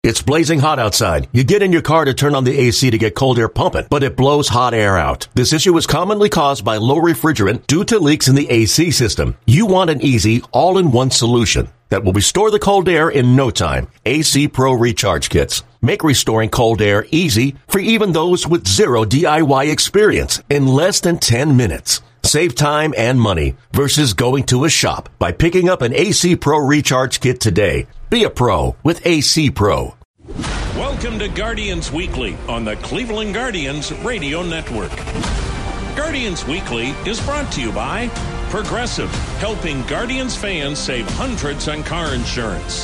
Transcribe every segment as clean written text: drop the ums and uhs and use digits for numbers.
It's blazing hot outside. You get in your car to turn on the AC to get cold air pumping, but it blows hot air out. This issue is commonly caused by low refrigerant due to leaks in the AC system. You want an easy, all-in-one solution that will restore the cold air in no time. AC Pro Recharge Kits make restoring cold air easy for even those with zero DIY experience in less than 10 minutes. Save time and money versus going to a shop by picking up an AC Pro Recharge Kit today. Be a pro with AC Pro. Welcome to Guardians Weekly on the Cleveland Guardians Radio Network. Guardians Weekly is brought to you by Progressive, helping Guardians fans save hundreds on car insurance.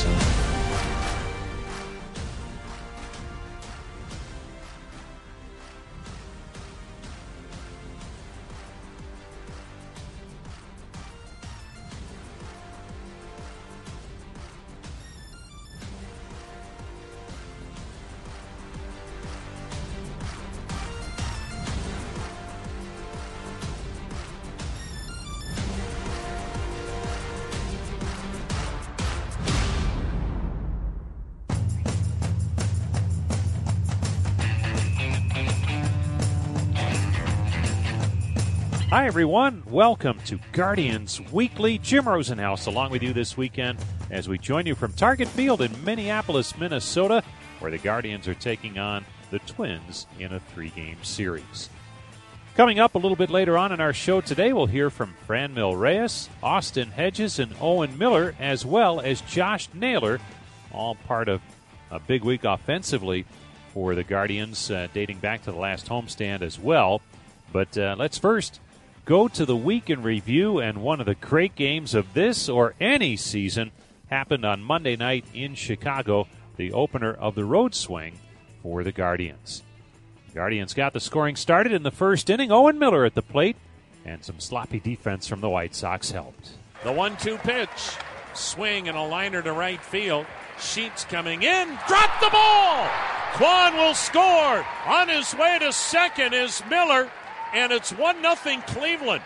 Hi, everyone. Welcome to Guardians Weekly. Jim Rosenhaus along with you this weekend as we join you from Target Field in Minneapolis, Minnesota, where the Guardians are taking on the Twins in a 3-game series. Coming up a little bit later on in our show today, we'll hear from Franmil Reyes, Austin Hedges, and Owen Miller, as well as Josh Naylor, all part of a big week offensively for the Guardians, dating back to the last homestand as well. But let's first go to the week in review, and one of the great games of this or any season happened on Monday night in Chicago, the opener of the road swing for the Guardians. The Guardians got the scoring started in the first inning. Owen Miller at the plate, and some sloppy defense from the White Sox helped. The 1-2 pitch, swing and a liner to right field. Sheets coming in, drop the ball! Kwan will score! On his way to second is Miller. And it's 1-0 Cleveland.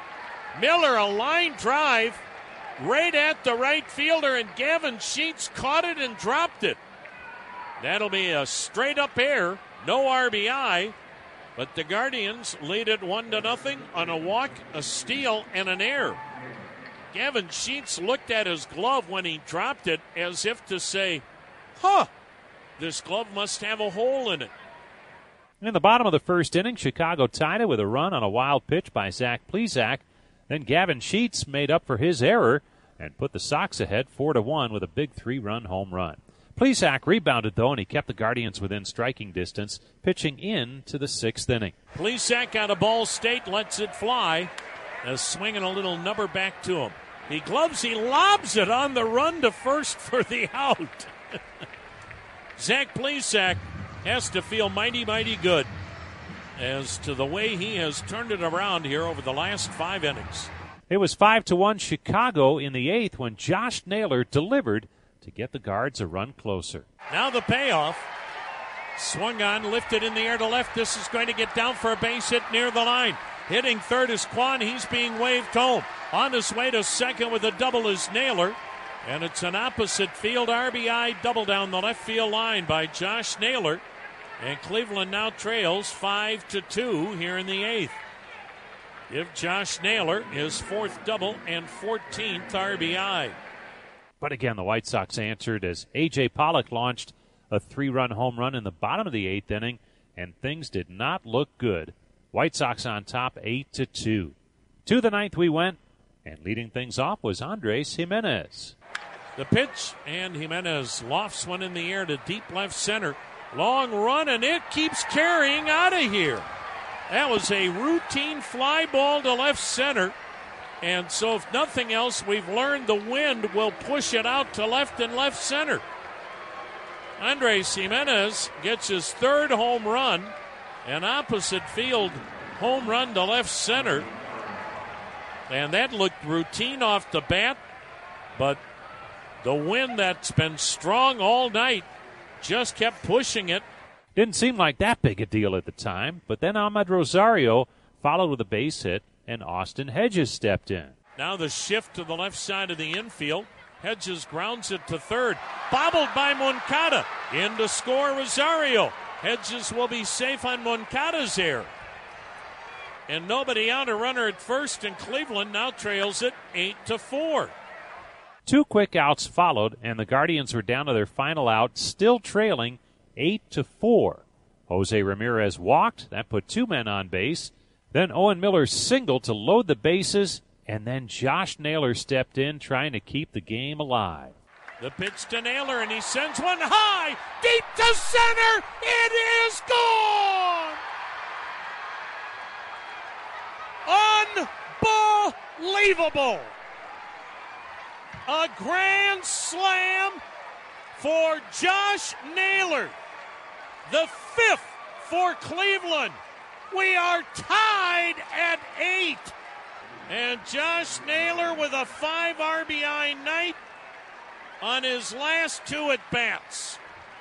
Miller, a line drive right at the right fielder, and Gavin Sheets caught it and dropped it. That'll be a straight-up error, no RBI, but the Guardians lead it 1-0 on a walk, a steal, and an error. Gavin Sheets looked at his glove when he dropped it as if to say, this glove must have a hole in it. In the bottom of the first inning, Chicago tied it with a run on a wild pitch by Zach Plesac. Then Gavin Sheets made up for his error and put the Sox ahead 4-1 with a big 3-run home run. Plesac rebounded, though, and he kept the Guardians within striking distance, pitching into the 6th inning. Plesac out of Ball State, lets it fly. A swing and a little number back to him. He lobs it on the run to first for the out. Zach Plesac has to feel mighty, mighty good as to the way he has turned it around here over the last 5 innings. It was 5-1 Chicago in the 8th when Josh Naylor delivered to get the Guards a run closer. Now the payoff. Swung on, lifted in the air to left. This is going to get down for a base hit near the line. Hitting third is Kwan. He's being waved home. On his way to second with a double is Naylor. And it's an opposite field RBI double down the left field line by Josh Naylor. And Cleveland now trails 5-2 here in the 8th. Give Josh Naylor his 4th double and 14th RBI. But again, the White Sox answered as A.J. Pollock launched a 3-run home run in the bottom of the 8th inning, and things did not look good. White Sox on top 8-2. To the 9th we went, and leading things off was Andres Gimenez. The pitch, and Gimenez lofts one in the air to deep left center. Long run, and it keeps carrying out of here. That was a routine fly ball to left center. And so if nothing else, we've learned the wind will push it out to left and left center. Andres Gimenez gets his 3rd home run, an opposite field home run to left center. And that looked routine off the bat, but the wind that's been strong all night just kept pushing it. Didn't seem like that big a deal at the time, but then Ahmed Rosario followed with a base hit, and Austin Hedges stepped in. Now the shift to the left side of the infield. Hedges grounds it to third. Bobbled by Moncada. In to score Rosario. Hedges will be safe on Moncada's error. And nobody out. A runner at first, and Cleveland now trails it 8-4. 2 quick outs followed, and the Guardians were down to their final out, still trailing 8-4. Jose Ramirez walked. That put 2 men on base. Then Owen Miller singled to load the bases, and then Josh Naylor stepped in, trying to keep the game alive. The pitch to Naylor, and he sends one high, deep to center. It is gone! Unbelievable! A grand slam for Josh Naylor. The 5th for Cleveland. We are tied at 8. And Josh Naylor with a 5 RBI night on his last 2 at-bats.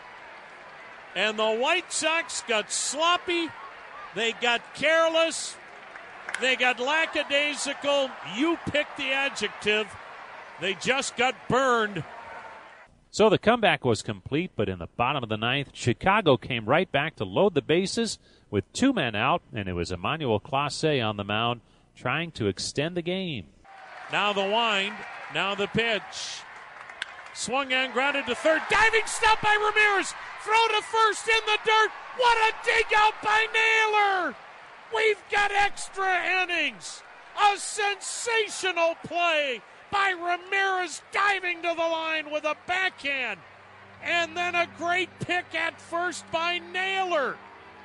And the White Sox got sloppy. They got careless. They got lackadaisical. You pick the adjective. They just got burned. So the comeback was complete, but in the bottom of the 9th, Chicago came right back to load the bases with 2 men out, and it was Emmanuel Clase on the mound trying to extend the game. Now the wind, now the pitch. Swung and grounded to third. Diving stop by Ramirez. Throw to first in the dirt. What a dig out by Naylor. We've got extra innings. A sensational play by Ramirez, diving to the line with a backhand. And then a great pick at first by Naylor.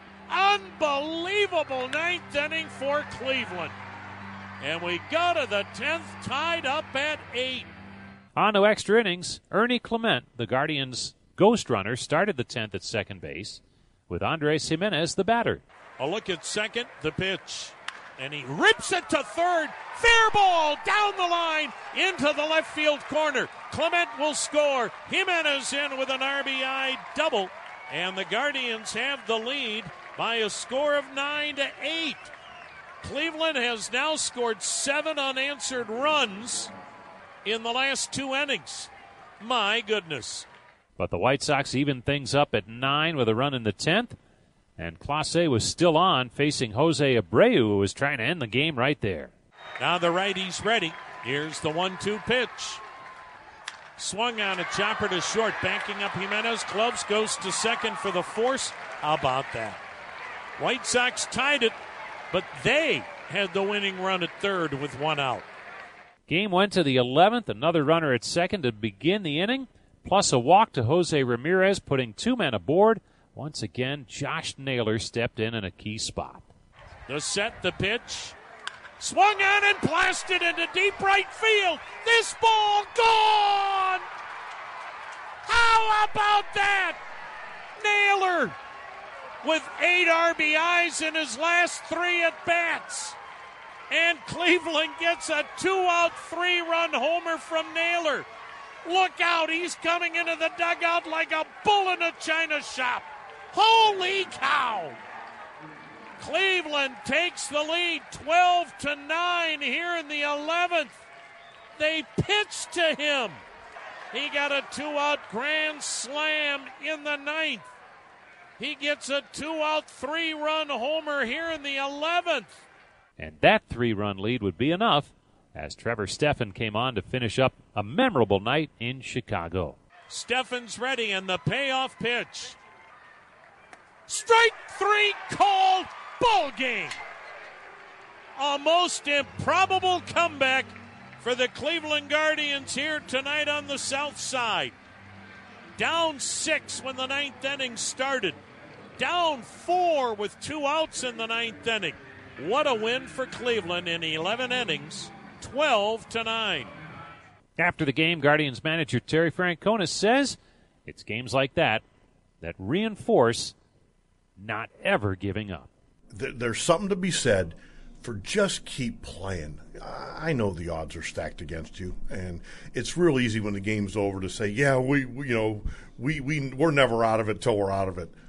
Unbelievable 9th inning for Cleveland. And we go to the 10th, tied up at 8. On to extra innings. Ernie Clement, the Guardians' ghost runner, started the 10th at second base with Andres Jimenez, the batter. A look at second, the pitch. And he rips it to third. Fair ball down the line into the left field corner. Clement will score. Jimenez in with an RBI double. And the Guardians have the lead by a score of 9-8. Cleveland has now scored 7 unanswered runs in the last 2 innings. My goodness. But the White Sox evened things up at 9 with a run in the 10th. And Clase was still on, facing Jose Abreu, who was trying to end the game right there. Now the righty's ready. Here's the 1-2 pitch. Swung on a chopper to short, banking up Jimenez. Clubs goes to second for the force. How about that? White Sox tied it, but they had the winning run at third with 1 out. Game went to the 11th. Another runner at second to begin the inning, plus a walk to Jose Ramirez, putting 2 men aboard. Once again, Josh Naylor stepped in a key spot. The set, the pitch. Swung on and blasted into deep right field. This ball gone! How about that? Naylor with 8 RBIs in his last 3 at-bats. And Cleveland gets a 2-out, 3-run homer from Naylor. Look out, he's coming into the dugout like a bull in a china shop. Holy cow! Cleveland takes the lead 12-9 here in the 11th. They pitched to him. He got a 2-out grand slam in the 9th. He gets a 2-out, 3-run homer here in the 11th. And that 3-run lead would be enough as Trevor Stephan came on to finish up a memorable night in Chicago. Stephan's ready, and the payoff pitch. Strike 3 called. Ball game. A most improbable comeback for the Cleveland Guardians here tonight on the south side. Down 6 when the 9th inning started. Down 4 with 2 outs in the 9th inning. What a win for Cleveland in 11 innings, 12-9. After the game, Guardians manager Terry Francona says it's games like that that reinforce not ever giving up. There's something to be said for just keep playing. I know the odds are stacked against you, and it's real easy when the game's over to say, yeah, we're never out of it till we're out of it.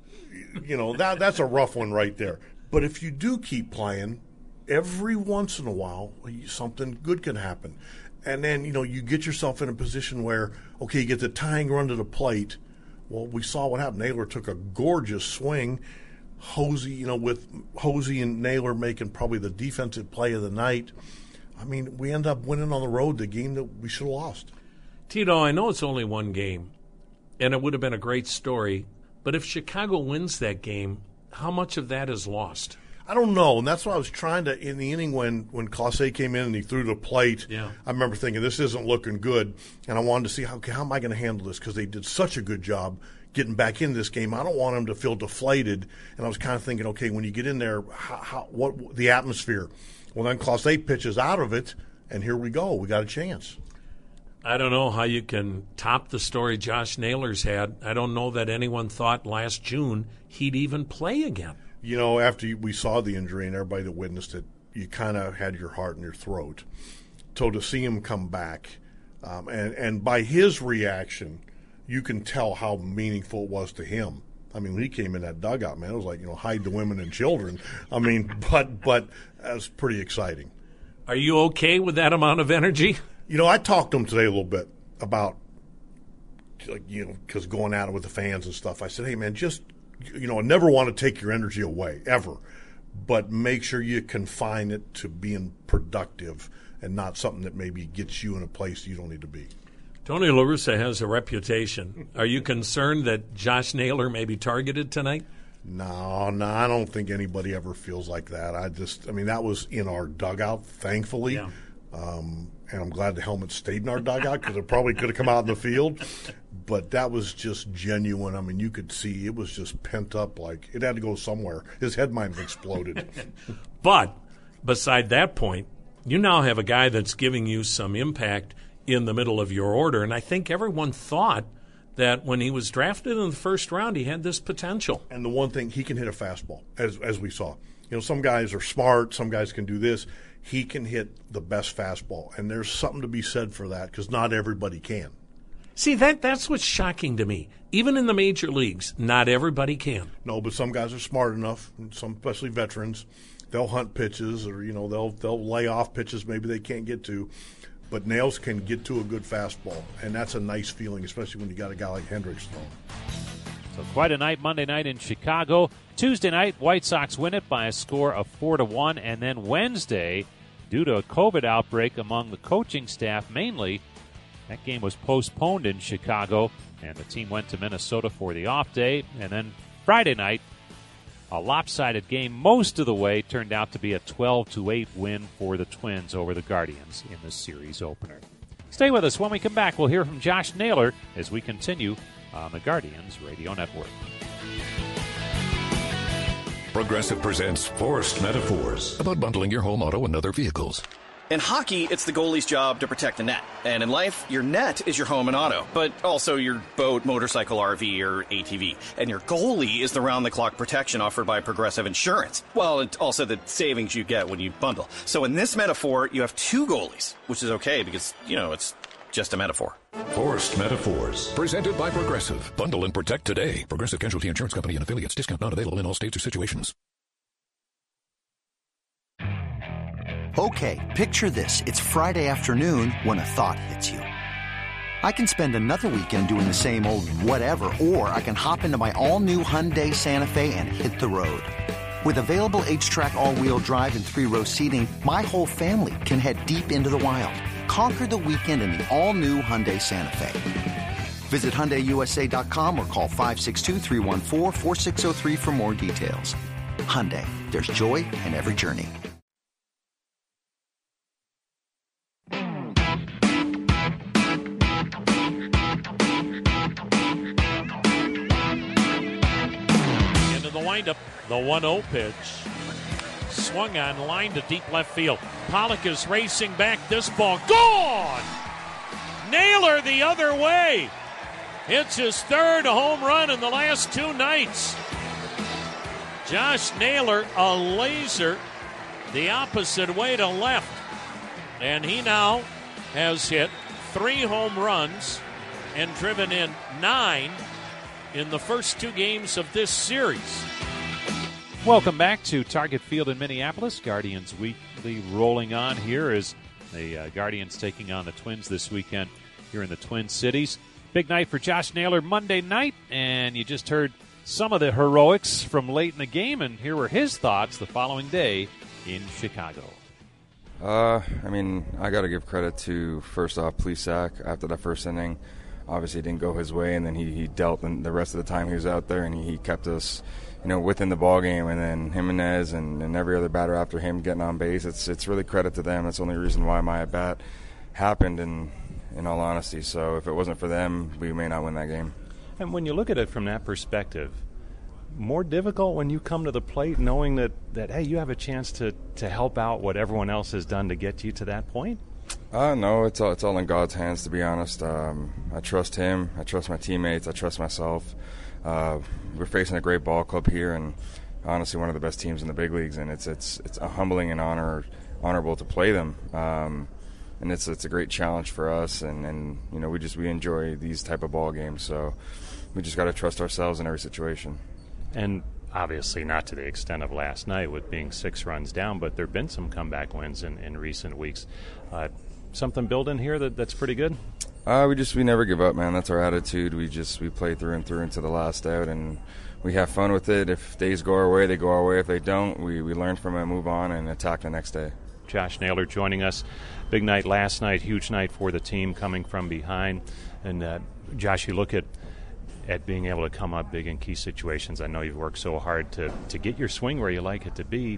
That's a rough one right there. But if you do keep playing, every once in a while, something good can happen. And then, you get yourself in a position where, okay, you get the tying run to the plate. Well, we saw what happened. Naylor took a gorgeous swing. Hosey, with Hosey and Naylor making probably the defensive play of the night. I mean, we end up winning on the road the game that we should have lost. Tito, I know it's only one game, and it would have been a great story, but if Chicago wins that game, how much of that is lost? I don't know, and that's why I was trying to, in the inning when Clase came in and he threw the plate, I remember thinking, this isn't looking good, and I wanted to see, how am I going to handle this, because they did such a good job getting back into this game. I don't want them to feel deflated, and I was kind of thinking, okay, when you get in there, what the atmosphere? Well, then Clase pitches out of it, and here we go. We got a chance. I don't know how you can top the story Josh Naylor's had. I don't know that anyone thought last June he'd even play again. After we saw the injury and everybody that witnessed it, you kind of had your heart in your throat. So to see him come back, and by his reaction, you can tell how meaningful it was to him. I mean, when he came in that dugout, man, it was like, hide the women and children. I mean, but that was pretty exciting. Are you okay with that amount of energy? I talked to him today a little bit about, because going at it with the fans and stuff. I said, hey, man, just, I never want to take your energy away, ever. But make sure you confine it to being productive and not something that maybe gets you in a place you don't need to be. Tony La Russa has a reputation. Are you concerned that Josh Naylor may be targeted tonight? No, I don't think anybody ever feels like that. That was in our dugout, thankfully. Yeah. And I'm glad the helmet stayed in our dugout because it probably could have come out in the field. But that was just genuine. I mean, you could see it was just pent up, like it had to go somewhere. His head might have exploded. But beside that point, you now have a guy that's giving you some impact in the middle of your order. And I think everyone thought that when he was drafted in the first round, he had this potential. And the one thing, he can hit a fastball, as we saw. Some guys are smart. Some guys can do this. He can hit the best fastball. And there's something to be said for that because not everybody can. See, that's what's shocking to me. Even in the major leagues, not everybody can. No, but some guys are smart enough, some especially veterans. They'll hunt pitches or, they'll lay off pitches maybe they can't get to. But Nails can get to a good fastball, and that's a nice feeling, especially when you got a guy like Hendricks throwing. So quite a night Monday night in Chicago. Tuesday night, White Sox win it by a score of 4-1, and then Wednesday, due to a COVID outbreak among the coaching staff mainly, that game was postponed in Chicago, and the team went to Minnesota for the off day. And then Friday night, a lopsided game most of the way, turned out to be a 12-8 win for the Twins over the Guardians in the series opener. Stay with us. When we come back, we'll hear from Josh Naylor as we continue on the Guardians Radio Network. Progressive presents Forced Metaphors about bundling your home, auto, and other vehicles. In hockey, it's the goalie's job to protect the net. And in life, your net is your home and auto, but also your boat, motorcycle, RV, or ATV. And your goalie is the round-the-clock protection offered by Progressive Insurance. Well, and also the savings you get when you bundle. So in this metaphor, you have two goalies, which is okay because, it's just a metaphor. Forced Metaphors, presented by Progressive. Bundle and protect today. Progressive Casualty Insurance Company and affiliates. Discount not available in all states or situations. Okay, picture this. It's Friday afternoon when a thought hits you. I can spend another weekend doing the same old whatever, or I can hop into my all-new Hyundai Santa Fe and hit the road. With available H-Track all-wheel drive and 3-row seating, my whole family can head deep into the wild. Conquer the weekend in the all-new Hyundai Santa Fe. Visit HyundaiUSA.com or call 562-314-4603 for more details. Hyundai, there's joy in every journey. The windup, the 1-0 pitch. Swung on, line to deep left field. Pollock is racing back. This ball gone! Naylor the other way. It's his third home run in the last two nights. Josh Naylor, a laser the opposite way to left. And he now has hit 3 home runs and driven in 9 in the first 2 games of this series. Welcome back to Target Field in Minneapolis. Guardians Weekly rolling on here as The Guardians taking on the Twins this weekend here in the Twin Cities. Big night for Josh Naylor Monday night, and you just heard some of the heroics from late in the game, and here were his thoughts the following day in Chicago. I got to give credit to, first off, Plesac after that first inning. Obviously, it didn't go his way, and then he dealt in the rest of the time he was out there, and he kept us, within the ball game. And then Jimenez and every other batter after him getting on base. It's really credit to them. That's the only reason why my at-bat happened, in all honesty. So if it wasn't for them, we may not win that game. And when you look at it from that perspective, more difficult when you come to the plate knowing that hey, you have a chance to help out what everyone else has done to get you to that point? No, it's all in God's hands, to be honest. I trust him. I trust my teammates. I trust myself. We're facing a great ball club here, and honestly one of the best teams in the big leagues, and it's a humbling and honorable to play them. And it's a great challenge for us, and we enjoy these type of ball games. So we just got to trust ourselves in every situation. And obviously not to the extent of last night with being 6 runs down, but there have been some comeback wins in recent weeks. Something building here that's pretty good? We never give up, man. That's our attitude. We play through and through into the last out, and we have fun with it. If days go our way, they go our way. If they don't, we learn from it, move on, and attack the next day. Josh Naylor joining us. Big night last night, huge night for the team coming from behind. And Josh, you look at being able to come up big in key situations. I know you've worked so hard to get your swing where you like it to be.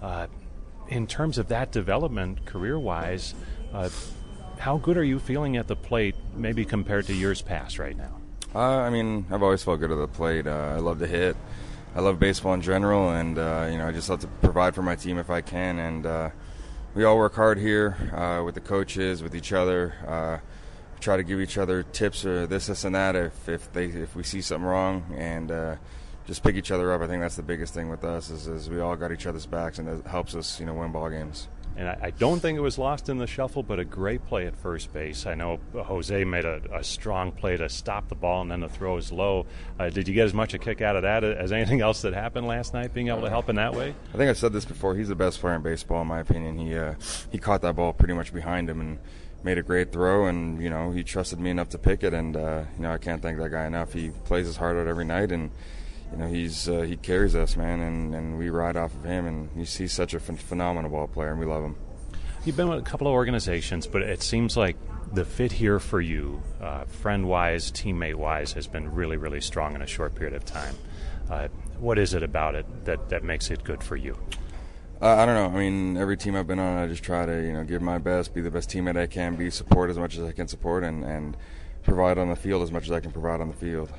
In terms of that development, career-wise, how good are you feeling at the plate, maybe compared to years past right now? I've always felt good at the plate. I love to hit. I love baseball in general, and I just love to provide for my team if I can. And we all work hard here with the coaches, with each other. Try to give each other tips or this and that if we see something wrong, and just pick each other up. I think that's the biggest thing with us is we all got each other's backs, and it helps us win ball games. And I don't think it was lost in the shuffle, but a great play at first base. I know Jose made a strong play to stop the ball, and then the throw is low. Did you get as much a kick out of that as anything else that happened last night, being able to help in that way? I think I've said this before. He's the best player in baseball, in my opinion. He caught that ball pretty much behind him and made a great throw, and he trusted me enough to pick it, and I can't thank that guy enough. He plays his heart out every night, and he carries us, man, and we ride off of him, and he's such a phenomenal ball player, and we love him. You've been with a couple of organizations, but it seems like the fit here for you, friend-wise, teammate-wise, has been really, really strong in a short period of time. What is it about it that makes it good for you? I don't know. Every team I've been on, I just try to, give my best, be the best teammate I can be, support as much as I can support, and provide on the field as much as I can provide on the field.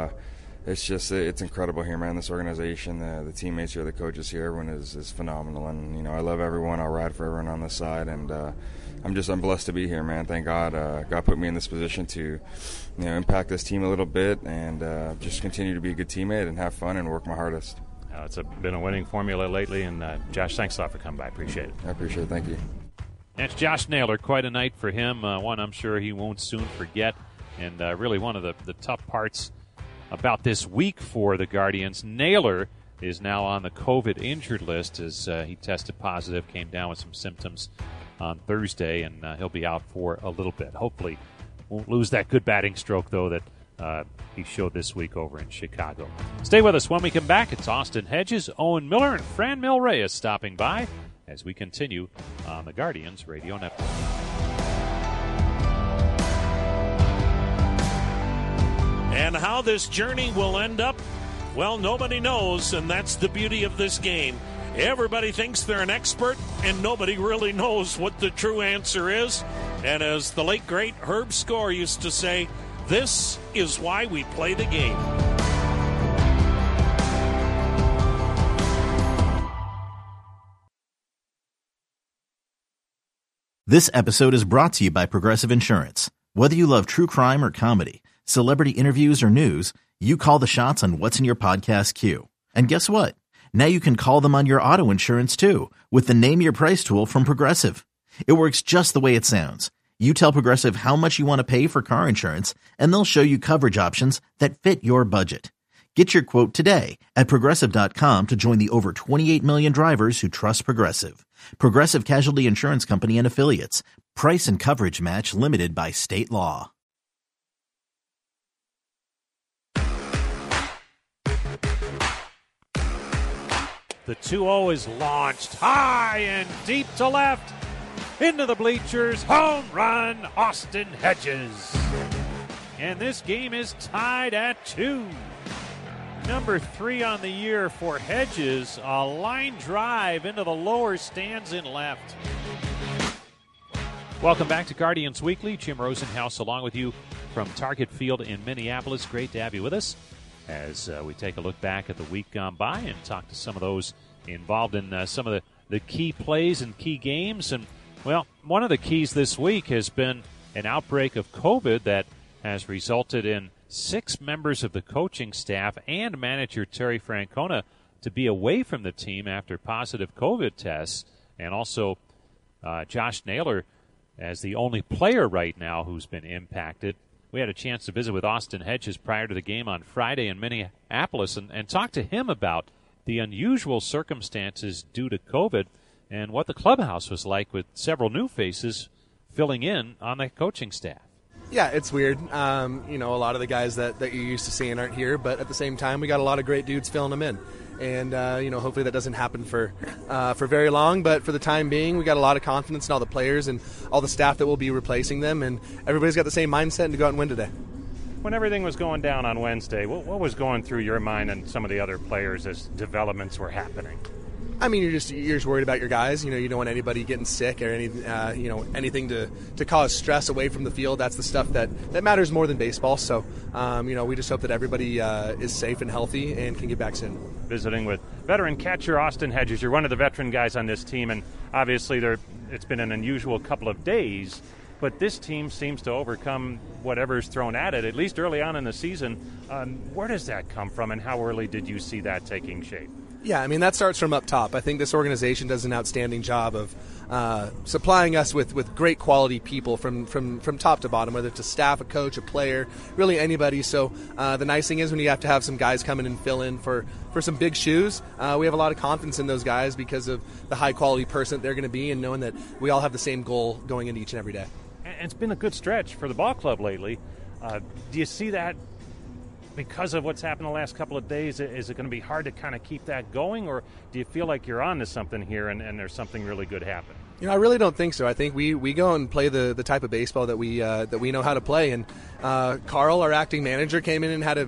It's incredible here, man. This organization, the teammates here, the coaches here, everyone is phenomenal. And, I love everyone. I'll ride for everyone on this side. And I'm blessed to be here, man. Thank God. God put me in this position to, impact this team a little bit and just continue to be a good teammate and have fun and work my hardest. It's been a winning formula lately. And, Josh, thanks a lot for coming by. Appreciate it. I appreciate it. Thank you. That's Josh Naylor. Quite a night for him. One I'm sure he won't soon forget. And really one of the tough parts about this week for the Guardians. Naylor is now on the COVID injured list as he tested positive, came down with some symptoms on Thursday, and he'll be out for a little bit. Hopefully won't lose that good batting stroke, though, that he showed this week over in Chicago. Stay with us when we come back. It's Austin Hedges, Owen Miller, and Fran Mil-Reyes stopping by as we continue on the Guardians Radio Network. And how this journey will end up, well, nobody knows, and that's the beauty of this game. Everybody thinks they're an expert, and nobody really knows what the true answer is. And as the late, great Herb Score used to say, this is why we play the game. This episode is brought to you by Progressive Insurance. Whether you love true crime or comedy, celebrity interviews or news, you call the shots on what's in your podcast queue. And guess what? Now you can call them on your auto insurance too with the Name Your Price tool from Progressive. It works just the way it sounds. You tell Progressive how much you want to pay for car insurance, and they'll show you coverage options that fit your budget. Get your quote today at Progressive.com to join the over 28 million drivers who trust Progressive. Progressive Casualty Insurance Company and Affiliates. Price and coverage match limited by state law. The 2-0 is launched high and deep to left. Into the bleachers. Home run, Austin Hedges. And this game is tied at 2. Number 3 on the year for Hedges. A line drive into the lower stands in left. Welcome back to Guardians Weekly. Jim Rosenhaus along with you from Target Field in Minneapolis. Great to have you with us as we take a look back at the week gone by and talk to some of those involved in some of the key plays and key games. And, well, one of the keys this week has been an outbreak of COVID that has resulted in 6 members of the coaching staff and manager Terry Francona to be away from the team after positive COVID tests, and also Josh Naylor as the only player right now who's been impacted. We had a chance to visit with Austin Hedges prior to the game on Friday in Minneapolis and talk to him about the unusual circumstances due to COVID and what the clubhouse was like with several new faces filling in on the coaching staff. Yeah, it's weird. A lot of the guys that you're used to seeing aren't here, but at the same time, we got a lot of great dudes filling them in. And, hopefully that doesn't happen for very long. But for the time being, we got a lot of confidence in all the players and all the staff that will be replacing them. And everybody's got the same mindset and to go out and win today. When everything was going down on Wednesday, what was going through your mind and some of the other players as developments were happening? I mean, you're just worried about your guys. You don't want anybody getting sick or anything to cause stress away from the field. That's the stuff that matters more than baseball. So, we just hope that everybody is safe and healthy and can get back soon. Visiting with veteran catcher Austin Hedges. You're one of the veteran guys on this team, and obviously it's been an unusual couple of days. But this team seems to overcome whatever's thrown at it, at least early on in the season. Where does that come from, and how early did you see that taking shape? Yeah, I mean, that starts from up top. I think this organization does an outstanding job of supplying us with great quality people from top to bottom, whether it's a staff, a coach, a player, really anybody. So the nice thing is when you have to have some guys come in and fill in for some big shoes, we have a lot of confidence in those guys because of the high-quality person that they're going to be and knowing that we all have the same goal going into each and every day. And it's been a good stretch for the ball club lately. Do you see that because of what's happened the last couple of days? Is it going to be hard to kind of keep that going, or do you feel like you're on to something here and there's something really good happening? I really don't think so. I think we go and play the type of baseball that we know how to play. And Carl, our acting manager, came in and had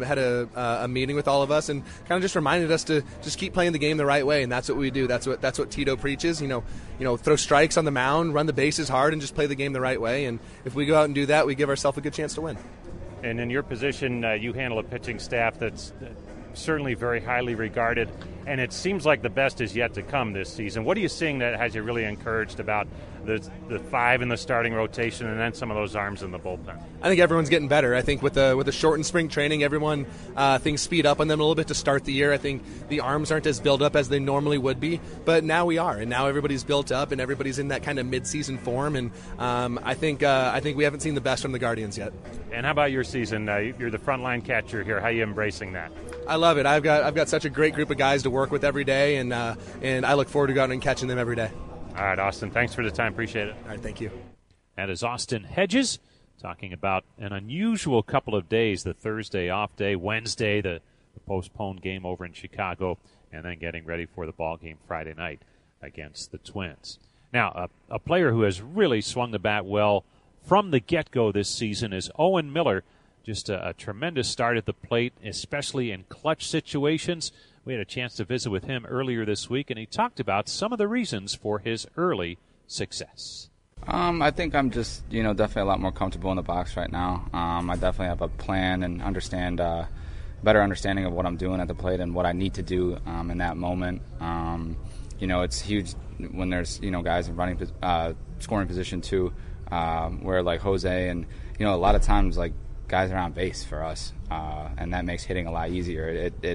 a meeting with all of us and kind of just reminded us to just keep playing the game the right way. And that's what we do. That's what Tito preaches. Throw strikes on the mound, run the bases hard, and just play the game the right way. And if we go out and do that, we give ourselves a good chance to win. And in your position, you handle a pitching staff that's certainly very highly regarded, and it seems like the best is yet to come this season. What are you seeing that has you really encouraged about the 5 in the starting rotation and then some of those arms in the bullpen? I think everyone's getting better. I think with the shortened spring training, everyone things speed up on them a little bit to start the year. I think the arms aren't as built up as they normally would be, but now we are, and now everybody's built up and everybody's in that kind of mid-season form. And I think we haven't seen the best from the Guardians yet. And how about your season? You're the frontline catcher here. How are you embracing that? I love it. I've got such a great group of guys to work with every day, and I look forward to going and catching them every day. All right, Austin, thanks for the time. Appreciate it. All right, thank you. That is Austin Hedges talking about an unusual couple of days, the Thursday off day, Wednesday, the postponed game over in Chicago, and then getting ready for the ball game Friday night against the Twins. Now, a player who has really swung the bat well from the get-go this season is Owen Miller. Just a tremendous start at the plate, especially in clutch situations. We had a chance to visit with him earlier this week, and he talked about some of the reasons for his early success. I think I'm just, definitely a lot more comfortable in the box right now. I definitely have a plan and better understanding of what I'm doing at the plate and what I need to do in that moment. It's huge when there's, guys in running, scoring position too, where like Jose and, a lot of times like guys are on base for us, and that makes hitting a lot easier.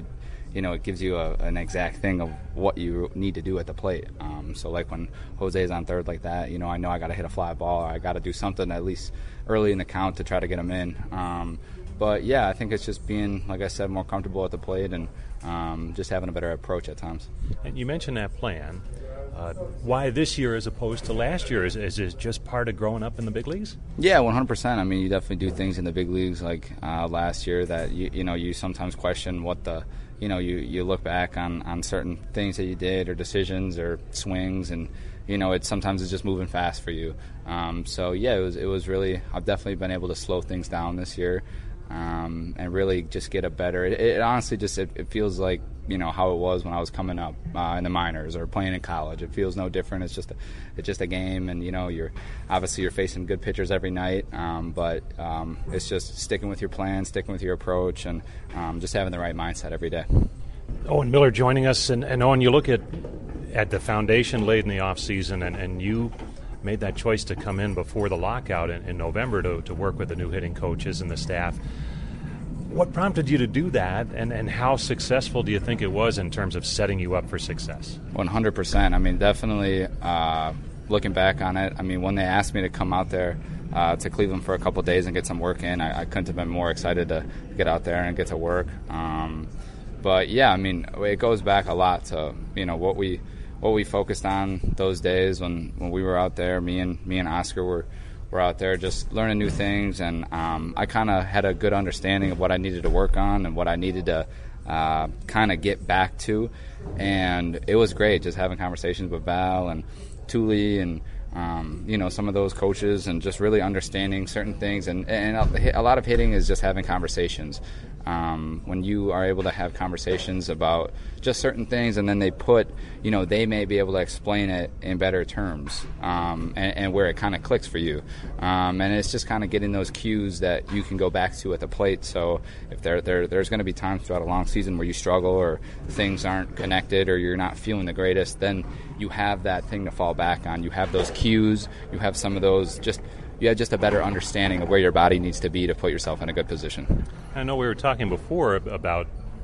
It gives you an exact thing of what you need to do at the plate. So like when Jose's on third like that, I know I got to hit a fly ball, or I got to do something at least early in the count to try to get him in. But yeah, I think it's just being, like I said, more comfortable at the plate and just having a better approach at times. And you mentioned that plan. Why this year as opposed to last year? Is it just part of growing up in the big leagues? Yeah, 100%. I mean, you definitely do things in the big leagues like last year that you sometimes question what the you look back on certain things that you did or decisions or swings, and sometimes it's just moving fast for you. So yeah, it was really, I've definitely been able to slow things down this year. And really just get a better. It honestly just it feels like how it was when I was coming up in the minors or playing in college. It feels no different. It's just a game, and you're facing good pitchers every night. But it's just sticking with your plan, sticking with your approach, and just having the right mindset every day. Owen Miller joining us, and Owen, you look at the foundation laid in the off season, and you made that choice to come in before the lockout in November to work with the new hitting coaches and the staff. What prompted you to do that, and how successful do you think it was in terms of setting you up for success? 100%. I mean, definitely looking back on it, I mean, when they asked me to come out there to Cleveland for a couple of days and get some work in, I couldn't have been more excited to get out there and get to work. But yeah, I mean, it goes back a lot to what we focused on those days when we were out there. Me and Oscar were out there just learning new things, and I kind of had a good understanding of what I needed to work on and what I needed to kind of get back to. And it was great just having conversations with Val and Thule and some of those coaches, and just really understanding certain things. And a lot of hitting is just having conversations. When you are able to have conversations about just certain things, and then they may be able to explain it in better terms, and where it kind of clicks for you. And it's just kind of getting those cues that you can go back to at the plate. So if there's going to be times throughout a long season where you struggle or things aren't connected or you're not feeling the greatest, then you have that thing to fall back on. You have those cues. You have some of those you have just a better understanding of where your body needs to be to put yourself in a good position. I know we were talking before about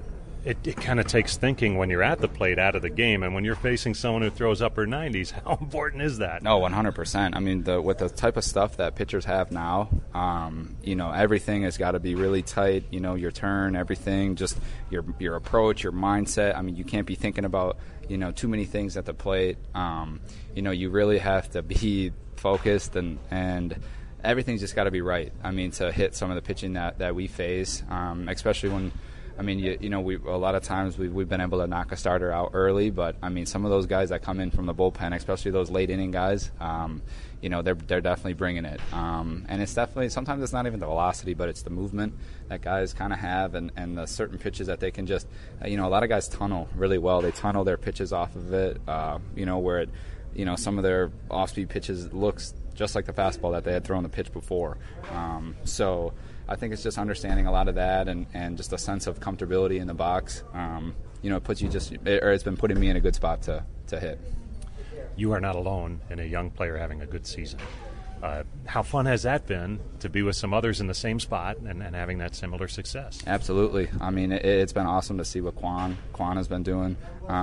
it kind of takes thinking when you're at the plate out of the game, and when you're facing someone who throws upper 90s, how important is that? No, 100%. I mean, with the type of stuff that pitchers have now, everything has got to be really tight, your turn, everything, just your approach, your mindset. I mean, you can't be thinking about, too many things at the plate. You really have to be focused, and everything's just got to be right. I mean, to hit some of the pitching that we face, especially when, I mean, we a lot of times we've been able to knock a starter out early, but I mean, some of those guys that come in from the bullpen, especially those late inning guys, they're definitely bringing it. And it's definitely, sometimes it's not even the velocity, but it's the movement that guys kind of have, and the certain pitches that they can just, a lot of guys tunnel really well. They tunnel their pitches off of it, where it, some of their off-speed pitches looks just like the fastball that they had thrown the pitch before. So I think it's just understanding a lot of that, and just a sense of comfortability in the box. It puts you it's been putting me in a good spot to hit. You are not alone in a young player having a good season. How fun has that been to be with some others in the same spot and having that similar success? Absolutely. I mean, it's been awesome to see what Quan has been doing.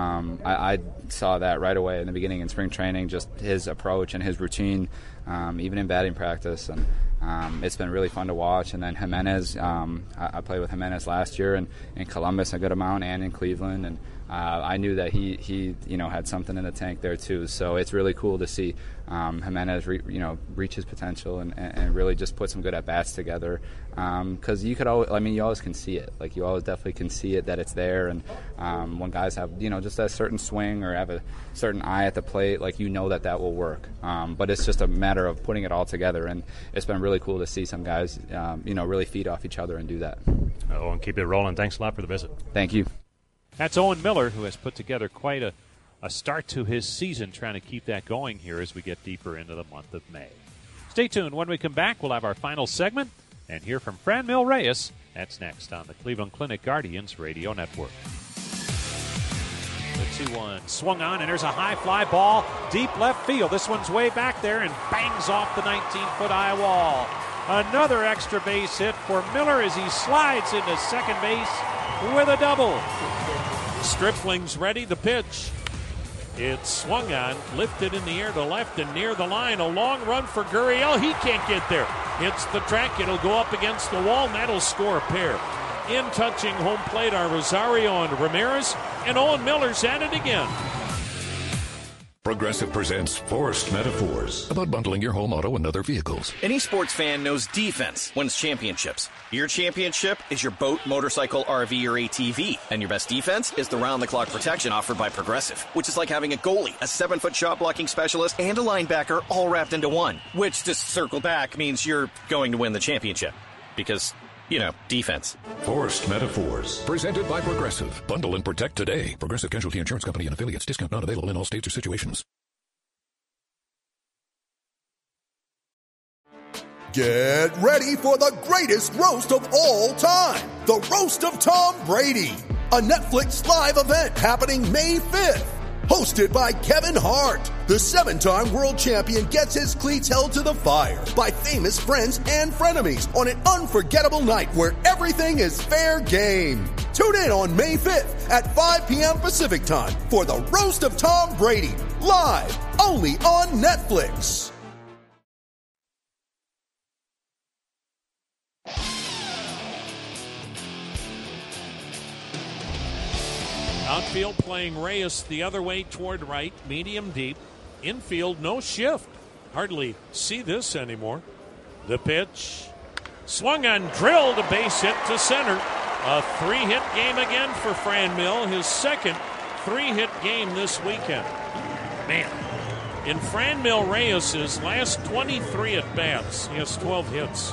I saw that right away in the beginning in spring training, just his approach and his routine, even in batting practice. And it's been really fun to watch. And then Jimenez, I played with Jimenez last year in Columbus a good amount, and in Cleveland. And I knew that he had something in the tank there too. So it's really cool to see Jimenez reach his potential and really just put some good at bats together. Because you always can see it. Like, you always definitely can see it, that it's there. And when guys have just a certain swing or have a certain eye at the plate, like, that will work. But it's just a matter of putting it all together. And it's been really cool to see some guys really feed off each other and do that. Oh, and keep it rolling. Thanks a lot for the visit. Thank you. That's Owen Miller, who has put together quite a start to his season, trying to keep that going here as we get deeper into the month of May. Stay tuned. When we come back, we'll have our final segment and hear from Franmil Reyes. That's next on the Cleveland Clinic Guardians Radio Network. The 2-1 swung on, and there's a high fly ball deep left field. This one's way back there and bangs off the 19-foot high wall. Another extra base hit for Miller as he slides into second base with a double. Stripling's ready, the pitch. It's swung on, lifted in the air to left and near the line. A long run for Gurriel. He can't get there. hits the track. It'll go up against the wall, and that'll score a pair. In touching home plate are Rosario and Ramirez, and Owen Miller's at it again. Progressive presents Forced Metaphors about bundling your home, auto, and other vehicles. Any sports fan knows defense wins championships. Your championship is your boat, motorcycle, RV, or ATV. And your best defense is the round-the-clock protection offered by Progressive, which is like having a goalie, a 7-foot shot-blocking specialist, and a linebacker all wrapped into one. Which, to circle back, means you're going to win the championship. Because, defense. Forced Metaphors. Presented by Progressive. Bundle and protect today. Progressive Casualty Insurance Company and affiliates. Discount not available in all states or situations. Get ready for the greatest roast of all time. The Roast of Tom Brady. A Netflix live event happening May 5th. Hosted by Kevin Hart, the 7-time world champion gets his cleats held to the fire by famous friends and frenemies on an unforgettable night where everything is fair game. Tune in on May 5th at 5 p.m. Pacific time for the Roast of Tom Brady, live only on Netflix. Outfield playing Reyes the other way toward right, medium deep. Infield, no shift. Hardly see this anymore. The pitch. Swung on, drilled, a base hit to center. A 3-hit game again for Franmil, his second 3-hit game this weekend. Man, in Franmil Reyes' last 23 at-bats, he has 12 hits.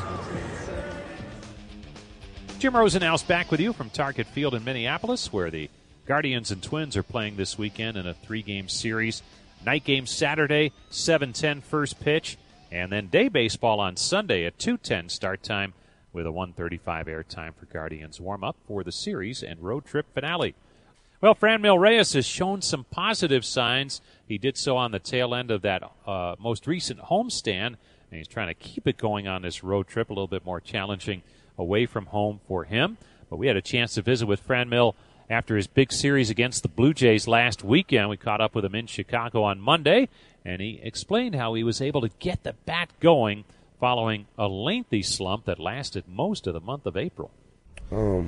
Jim Rosenhaus back with you from Target Field in Minneapolis, where the Guardians and Twins are playing this weekend in a 3-game series. Night game Saturday, 7:10 first pitch, and then day baseball on Sunday at 2:10 start time with a 1:35 air time for Guardians warm-up for the series and road trip finale. Well, Franmil Reyes has shown some positive signs. He did so on the tail end of that most recent homestand, and he's trying to keep it going on this road trip, a little bit more challenging away from home for him. But we had a chance to visit with Franmil after his big series against the Blue Jays last weekend. We caught up with him in Chicago on Monday, and he explained how he was able to get the bat going following a lengthy slump that lasted most of the month of April. I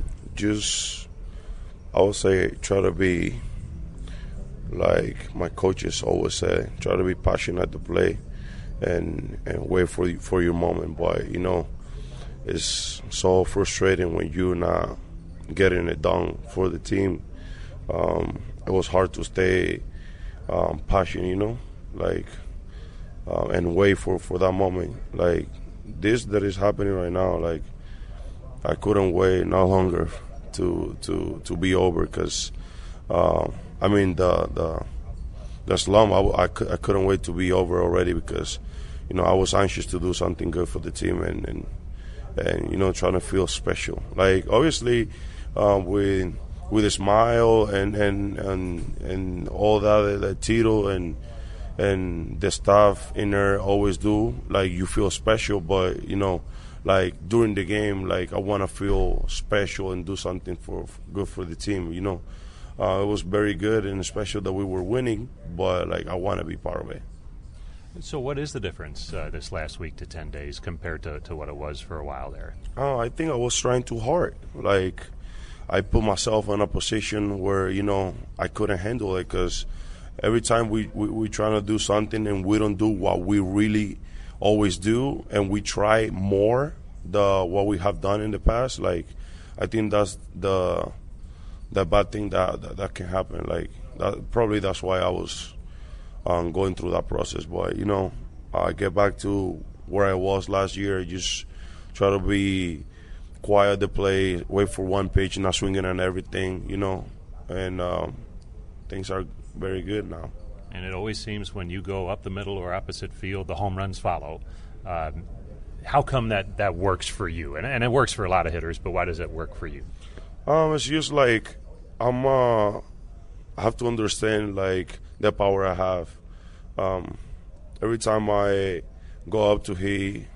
would say, try to be, like my coaches always say, try to be passionate at the play and wait for your moment. But, it's so frustrating when you're not getting it done for the team. It was hard to stay passionate, and wait for that moment. Like this that is happening right now, like I couldn't wait no longer to be over because, the slump, I couldn't wait to be over already because, I was anxious to do something good for the team and trying to feel special. Like obviously, with a smile and all that Tito and the staff in there always do, like you feel special, but like during the game, like I want to feel special and do something good for the team. It was very good and special that we were winning, but like I want to be part of it. So what is the difference this last week to 10 days compared to what it was for a while there? I think I was trying too hard. Like I put myself in a position where, I couldn't handle it because every time we trying to do something and we don't do what we really always do and we try more what we have done in the past, like I think that's the bad thing that can happen. Like that's why I was going through that process. But, I get back to where I was last year, just try to be quiet the play, wait for one pitch, not swinging on everything, and things are very good now. And it always seems when you go up the middle or opposite field, the home runs follow. How come that works for you? And it works for a lot of hitters, but why does it work for you? It's just like I have to understand like the power I have. Every time I go up to hit,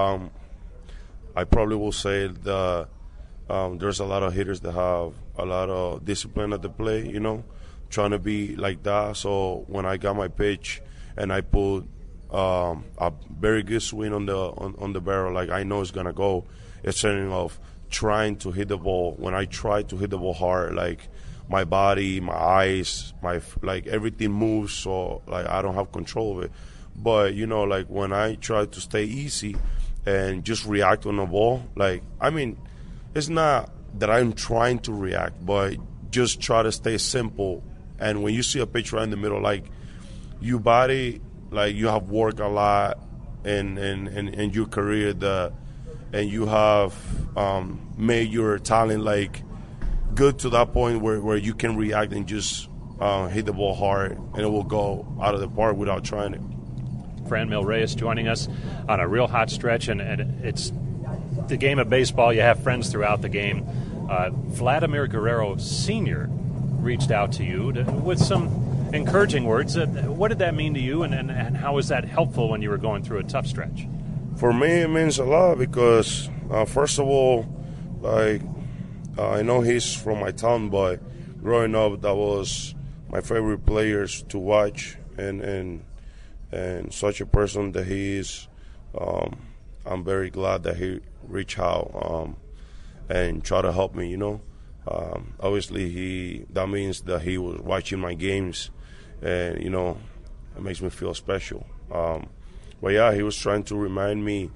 I probably will say that there's a lot of hitters that have a lot of discipline at the plate, trying to be like that. So when I got my pitch and I put a very good swing on the barrel. Like I know it's gonna go. Instead of trying to hit the ball, when I try to hit the ball hard, like my body, my eyes, like everything moves, so like I don't have control of it. But like when I try to stay easy and just react on the ball, like I mean, it's not that I'm trying to react, but just try to stay simple. And when you see a pitch right in the middle, like your body, like you have worked a lot in your career, and you have made your talent like good to that point where you can react and just hit the ball hard, and it will go out of the park without trying it. Franmil Reyes joining us on a real hot stretch, and it's the game of baseball. You have friends throughout the game. Vladimir Guerrero Sr. reached out to you with some encouraging words. What did that mean to you, and how was that helpful when you were going through a tough stretch? For me, it means a lot because, first of all, like I know he's from my town, but growing up, that was my favorite players to watch, and such a person that he is. I'm very glad that he reached out and tried to help me. Obviously, that means that he was watching my games, and it makes me feel special. But yeah, he was trying to remind me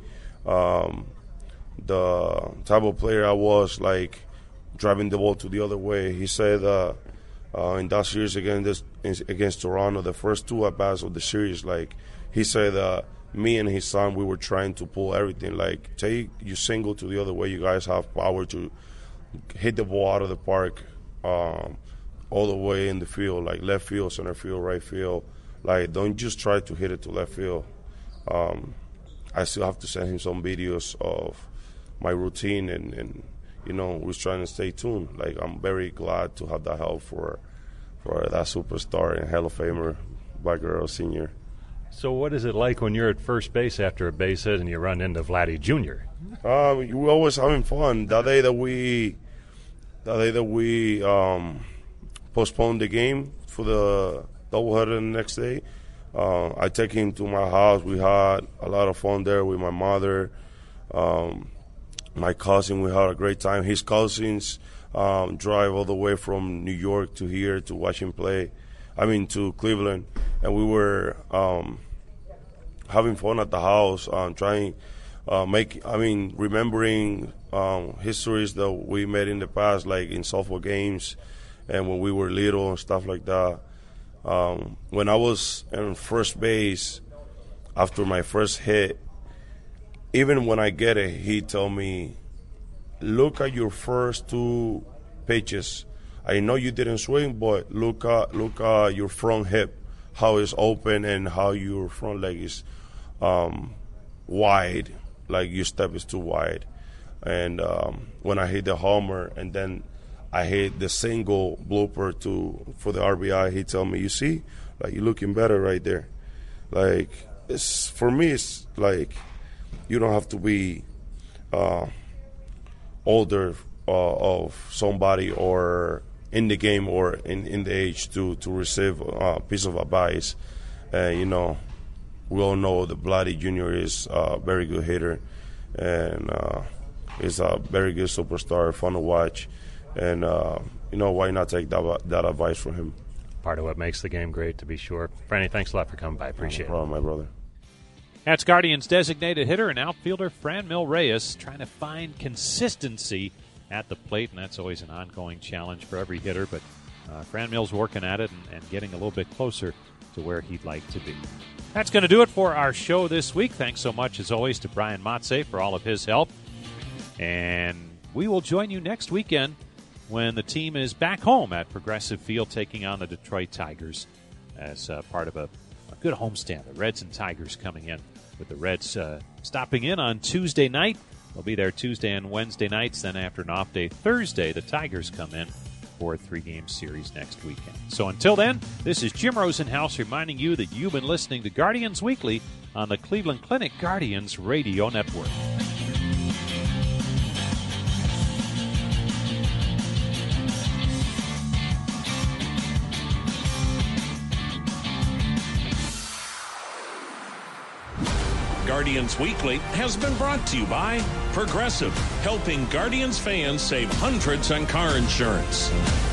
the type of player I was, like driving the ball to the other way. He said in that series against Toronto, the first two at-bats of the series, like he said me and his son, we were trying to pull everything. Like, take your single to the other way. You guys have power to hit the ball out of the park all the way in the field, like left field, center field, right field. Like, don't just try to hit it to left field. I still have to send him some videos of my routine, and we're trying to stay tuned. Like, I'm very glad to have that help for that superstar and Hall of Famer, Vlad Guerrero Sr. So what is it like when you're at first base after a base hit and you run into Vladdy Jr.? We're always having fun. That day that we postponed the game for the doubleheader the next day, I take him to my house. We had a lot of fun there with my mother, my cousin. We had a great time. His cousins drive all the way from New York to here to watch him play. To Cleveland, and we were having fun at the house, remembering histories that we made in the past, like in softball games, and when we were little and stuff like that. When I was in first base after my first hit, even when I get it, he told me, "Look at your first two pitches. I know you didn't swing, but look at your front hip, how it's open and how your front leg is wide, like your step is too wide." And when I hit the homer and then I hit the single blooper for the RBI, he told me, "You see, like you're looking better right there." Like for me, it's like you don't have to be older of somebody or in the game or in the age to receive a piece of advice. We all know that Vladdy Jr. is a very good hitter, and is a very good superstar, fun to watch. And, why not take that advice from him? Part of what makes the game great, to be sure. Franny, thanks a lot for coming by. Appreciate it. No problem, my brother. That's Guardians designated hitter and outfielder Franmil Reyes trying to find consistency at the plate, and that's always an ongoing challenge for every hitter. But Franmil's working at it and getting a little bit closer to where he'd like to be. That's going to do it for our show this week. Thanks so much, as always, to Brian Motze for all of his help. And we will join you next weekend when the team is back home at Progressive Field taking on the Detroit Tigers as part of a good homestand. The Reds and Tigers coming in, with the Reds stopping in on Tuesday night. They'll be there Tuesday and Wednesday nights. Then after an off day Thursday, the Tigers come in for a 3-game series next weekend. So until then, this is Jim Rosenhaus reminding you that you've been listening to Guardians Weekly on the Cleveland Clinic Guardians Radio Network. Guardians Weekly has been brought to you by Progressive, helping Guardians fans save hundreds on car insurance.